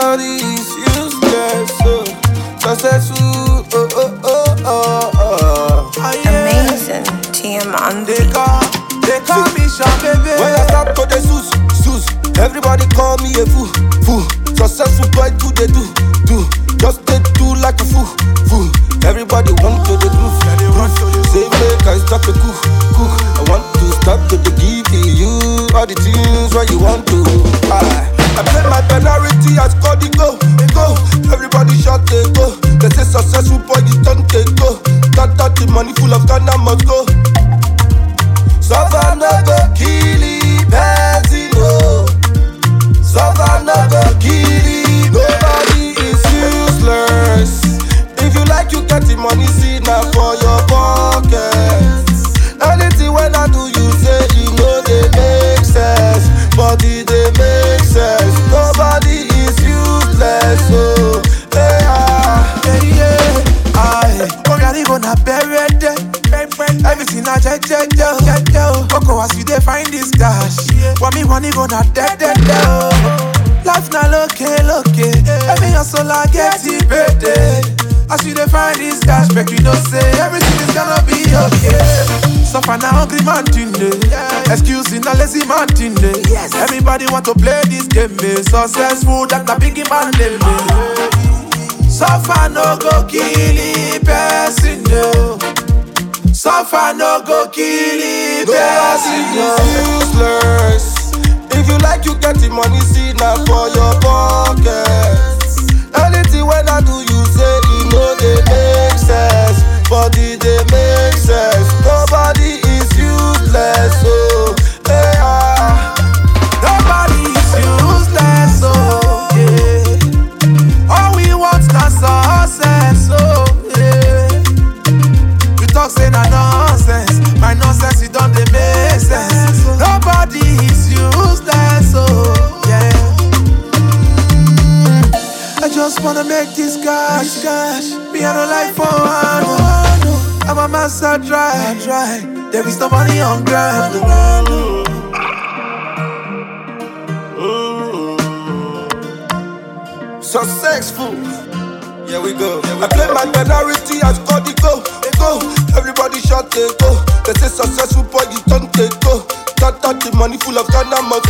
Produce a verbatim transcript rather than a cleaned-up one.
Nobody is useless. So successful. Oh oh oh oh oh. Amazing. T M on the They call, they call me Sean, baby. When I start to the sus, sus, everybody call me a fool, fool. Successful boy, do they do, do. Just they do like a fool, fool. Everybody want to the groove, groove. Say make I start to cook, cook. I want to start to the give you all the things what you want to. I, I play my penalty, I score the go, go. Everybody shot they go. They say successful boy, you don't take go. That that the money full of Ghana must go. Suffer no go kill it, person no. Suffer no go kill it. Nobody is useless. If you like, you get the money, see now for your pockets. Anything when I do, you say you know they make sense, but it they make sense. Nobody is useless, so hey ah, yeah yeah. I, oh yeah, they gonna bury it. Everything I check, check, check, check, check. Coco, as you they find this cash. Want me money gonna dead, dead, dead. Life now look, look, every hustle I get it, baby. As you they find this cash, make you know say everything is gonna be okay. Suffer now hungry man today. Excusing a lazy man today. Everybody want to play this game, be successful, that a biggie man them. Suffer no go kill it, person no. Suffer no go kill it, person no. Useless. If you like, you get the money, see now for your pockets. Anything when I do, you say you know they make sense, but it they make sense. Nobody is useless, so hey ah. Nobody is useless, so yeah. All we want is success, so yeah. You talk say na nonsense, my nonsense it don't they make sense. Nobody is useless, so yeah. I just wanna make this cash, cash. Me I don't like for one. I'm a master dry, dry. There is no money on ground. Successful. Here we go. I play my penalty, I score the go, go. Everybody shot they go. They say successful boy, you don't take go. That that the money full of Ghana must